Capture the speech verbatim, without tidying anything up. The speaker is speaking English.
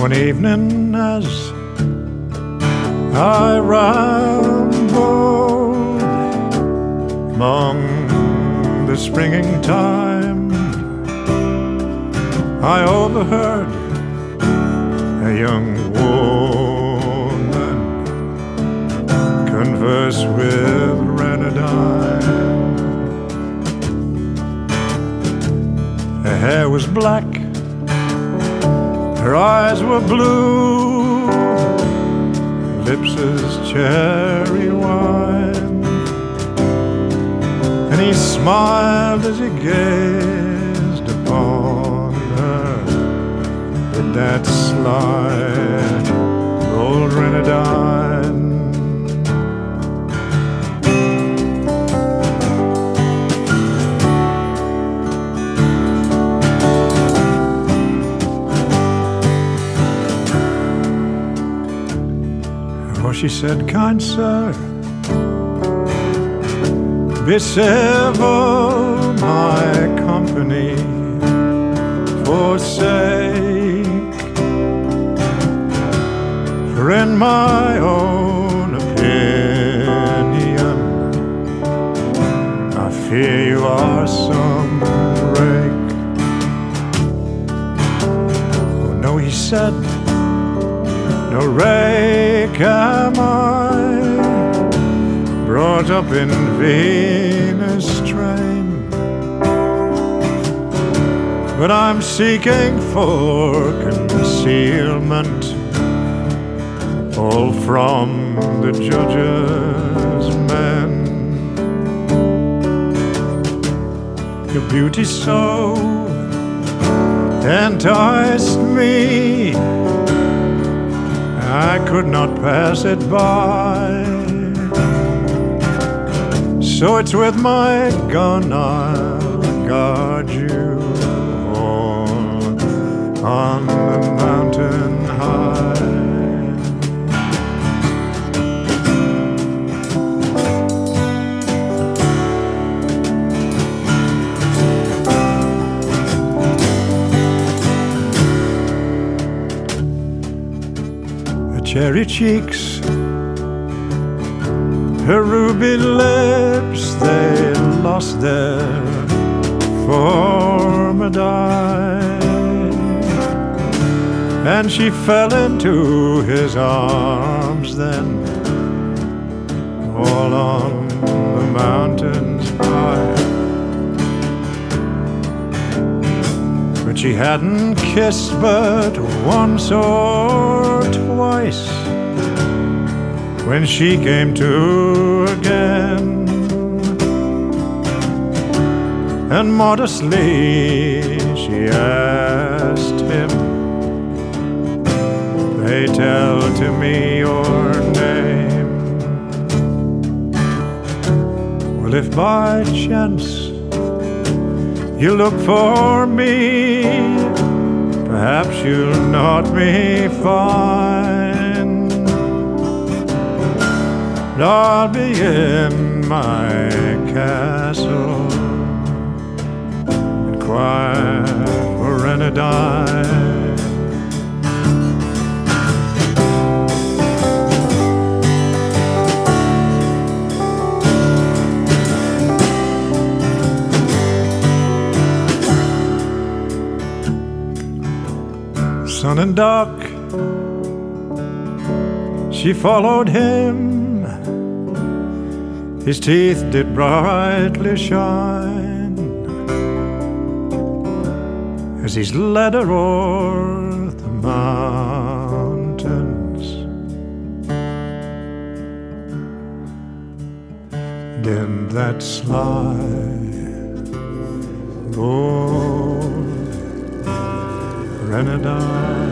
One evening as I rambled among the springing thyme, I overheard a young woman converse with Renadine. Her hair was black, her eyes were blue, lips as cherry wine, and he smiled as he gazed upon her with that sly old Renadine. She said, kind sir, be civil my company forsake, for in my own opinion I fear you are some rake. Oh no, he said, no rake am I, brought up in Venus' strain, but I'm seeking for concealment, all from the judge's men. Your beauty so enticed me, I could not pass it by, so it's with my gun I'll guard you all on the mountain high. Cherry cheeks, her ruby lips, they lost their form a dime, and she fell into his arms then, all on the mountains high. But she hadn't kissed but once or twice when she came to again, and modestly she asked him, pray tell to me your name. Well, if by chance you look for me, perhaps you'll not me find, but I'll be in my castle, inquire for Renadine. Sun and dark, she followed him. His teeth did brightly shine as he's led her o'er the mountains. Then that sly old Renadine.